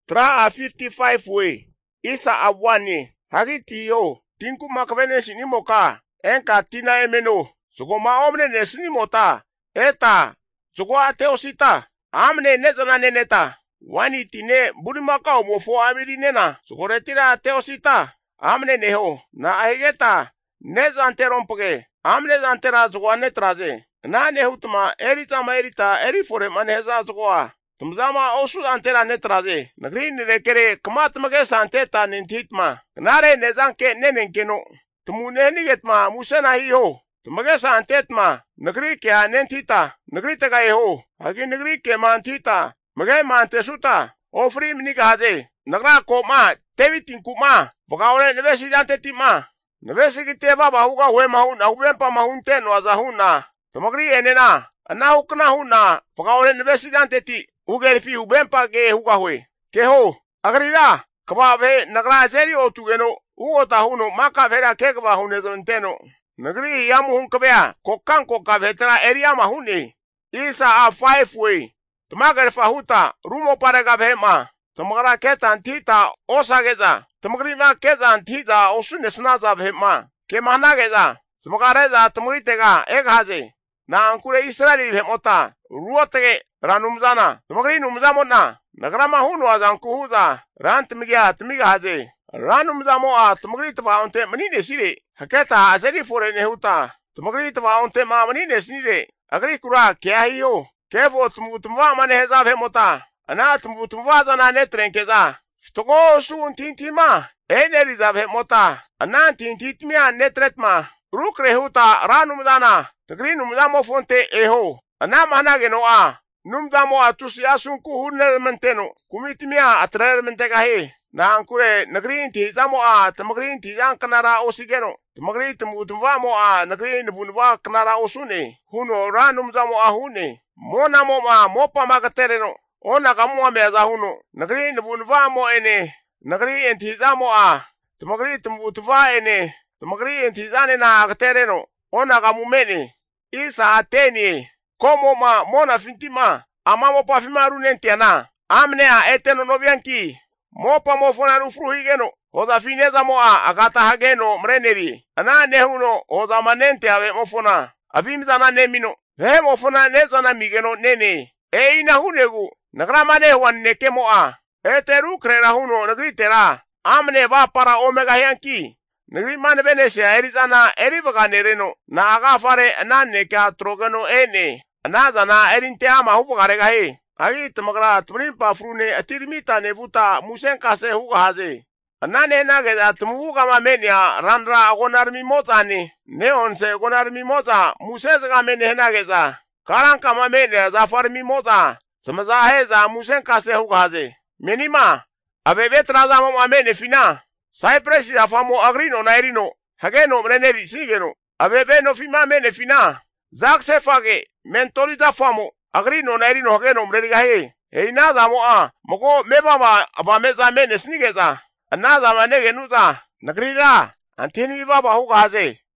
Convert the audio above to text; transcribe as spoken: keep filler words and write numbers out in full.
Tra a fifty-five we. Isa abwani. Hagiti yo. Tinku makvene sinimoka. Enka tina emeno. Sugo ma omne ne sinimota. Eta. Sugo ateosita. Amne nezana neneta. Wani tine burimaka omofo amiri nena. Sugo retira ateosita. Amne neho. Na ahegeta. Nezanterompoke. Amne zantera sugo anetraze. Na nehutma erita erita eri fore manheza sugoa. Tumzama osu antera netraze. Nagri nirekere kamatmage santeta nintitma. Nare nezanke nenenkeno. Tumune nigetma musena hiho. Tumage santetma. Nagri kya nentita. Nagri tagaeho. Hagi nagri ke mantita. Mage mantesuta. Ofri mnigaze. Nagra koma. Tevitin kuma. Bogaore nevesi jantetima. Nevesi kite baba huga we mahuna. Hubempa mahunte no azahuna. Tumagri enena. Anahukna huna. Bogaore nevesi janteti. Ugerifi ubempa ge hugahwe. Keho, agrira, kababe, nagra zeri otugeno, uota huno, maka vera kekba hunezonteno. Nagri yamu hunkabea, kokan kokavetra eriama hune. Isa a five way. Tumagar fahuta, rumo paregabhema. Tumagra keta antita, osageza. Tumagri ma keza antita, osunesnaza bhema. Kemanageza. Tumagareza, tumritega, eghaze. Na ankure Israeli bhemota. Ruotege. Ranumzana, tumagri numzamona, nagrama huno azankuhuza, rantmigia, tmigaze, ranumzamo a tumagri tabaunte manine sire, haketa azeri fore nehuta, tumagri tabaunte ma manine sire, agri kura kya hiyo, kevo tumutumva maneheza vemota, ana tumutumva zana netrenkeza, togo su tintima, eneriza vemota, ana tintitmia netretma, rukrehuta ranumzana, tagri numzamo fonte eho, ana manageno a, Numdamo atusi asunku hunermenteno. Kumitimia atrermentegahe. Na ankure nagrin tizamo a tamagrin tizan kanara osigeno. Tamagrin tumutumvamo a nagrin bunva kanara osune. Huno ranumzamo a hune. Monamo ma mopa magatereno. Ona kamua meza huno. Nagrin bunvamo ene. Nagrin tizamo a. Tamagrin tumutuva ene. Tamagrin tizane na agatereno. Ona kamumene. Isa ateni. Como ma mona fintima, amamo pa fimaru nentiana, amne a eteno novianki, mopa mo fonaru fruhigeno, oda fineza mo a agata hageno mreneri, ana nehuno oda manente ave mofona, avimzana nemino, he mofona nezana migeno nene, e ina hunegu, nagrama nehuan nekemo a, eteru krera huno nagritera, amne va para omega yanki. Nagri man Venesia erizana eribaganero, na agafare anane ka trogano ene. Anada na erinte ama hubugaregahe. Agi tamagra tmrimpa frune atirimita nevuta musenka se hugahaze. Anane nageda tmuga mamenia randra agonarmi motani. Neon se agonarmi mota musezga mene nageza. Karanka mamenia zafarmi mota. Samazaheza musenka se hugahaze. Menima abebe traza mamene fina. Cypress afamo agrino nairino. Hageno mreneri sigeno. Abebe no fima mene fina. Zak se fage. Mentolita famo, agrino nairino hageno mredigahe. Ei nada mo a, mogo mebaba abameza mene snigeza. Anada manege nuta, nagrira, antini baba huga haze.